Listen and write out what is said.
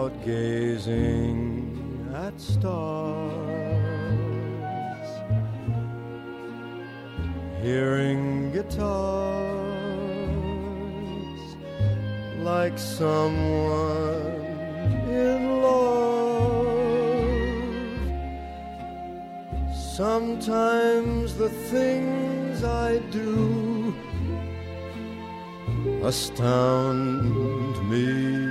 out gazing at stars, hearing guitars, like someone in love. Sometimes the things I do astound me.